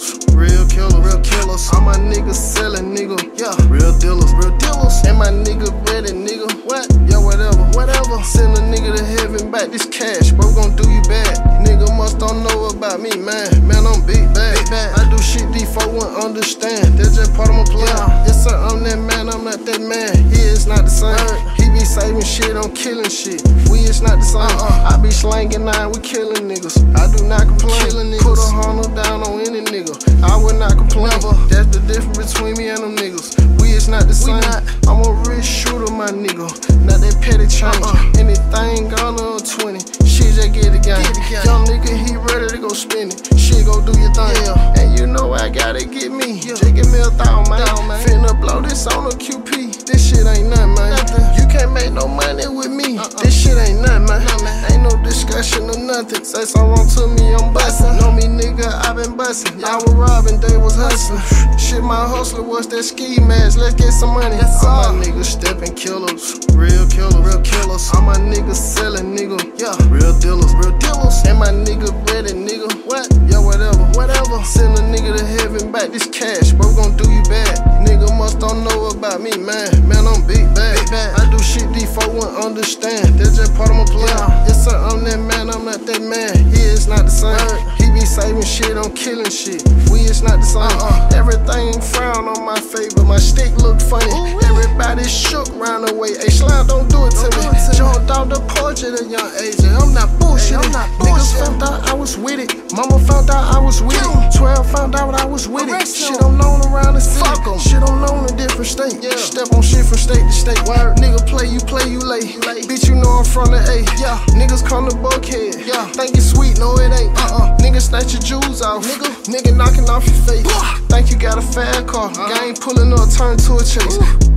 real killers. All my niggas selling, nigga, yeah, real dealers. And my nigga ready, nigga, what? Yeah, whatever. Send a nigga to heaven back this cash, bro, gon' do you bad. Nigga must don't know about me, man. Man, I'm big bad. I do shit D4 won't understand. That's just part of my plan. Yes sir, I'm that man, I'm not that man. He is not the same. He be saving shit, I'm killing shit. We is not the same. I be slanging 9, we killing niggas. I do not complain. Put a hundred down on any nigga, I would not complain. That's the difference between me and them niggas. We is not the same. I'm a real shooter, my nigga. Not that petty change. Anything gone on 20. Shit, just get the game. Young nigga, he ready to go spin it. Shit, go do your thing. And you know I gotta get me. Just give me 1,000, man. Finna blow this on a QP. This shit ain't nothing, man. You can't make no money with me. This shit ain't nothing, man. Ain't no discussion or nothing. Say something wrong to me, I'm bustin'. Know me, nigga, I been bustin'. I was robbing, they was hustlin'. Shit, my hustler was that ski mask. Let's get some money. All my niggas steppin' killers, real killers. All my niggas sellin', nigga, yeah, real dealers. And my nigga ready, nigga, what? Yeah, whatever. Send a nigga to heaven back this cash, bro, gon' do you bad. Nigga must don't know about me, man. Man, I'm big bad. I do shit D4 won't understand. That's just part of my plan. Yes sir, I'm that man, I'm not that man. He is not the same. He be saving shit, I'm killing shit. We is not the same. Everything frown on my favor. My stick look funny. Everybody shook round the way. Hey, Slime, don't do it to me. Jumped off the porch at a young age. I'm not bullshit. Niggas found out I was with it. Mama found out I was with it. 12 found out I was with it. Shit, I'm known around the city. Shit, I'm known in different states. Step on shit from state to state. Nigga play, you late. Bitch, you know I'm from the A. Niggas come to Buckhead. Think it's sweet, no it ain't. Nigga snatch your jewels off. Nigga knocking off your face. Think you got a fast car. Gang pulling up, turn to a chase.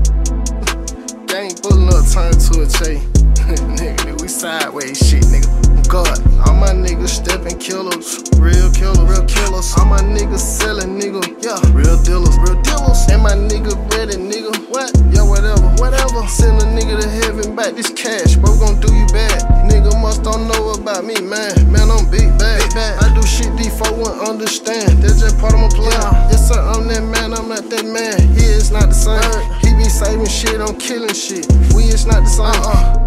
Gang pulling up, turn to a chase. Nigga, we sideways shit, nigga. God, all my niggas steppin' killers, real killers. All my niggas sellin', nigga, yeah, real dealers. And my nigga ready, nigga, what? Yeah, whatever. Send a nigga to heaven back this cash, bro, gon' do you bad. Nigga must don't know about me, man. Man, I'm big bad. I do shit D4 won't understand. That's just part of my plan. Yes sir, I'm that man, I'm not that man. He is not the same. He be saving shit, I'm killing shit. We is not the same.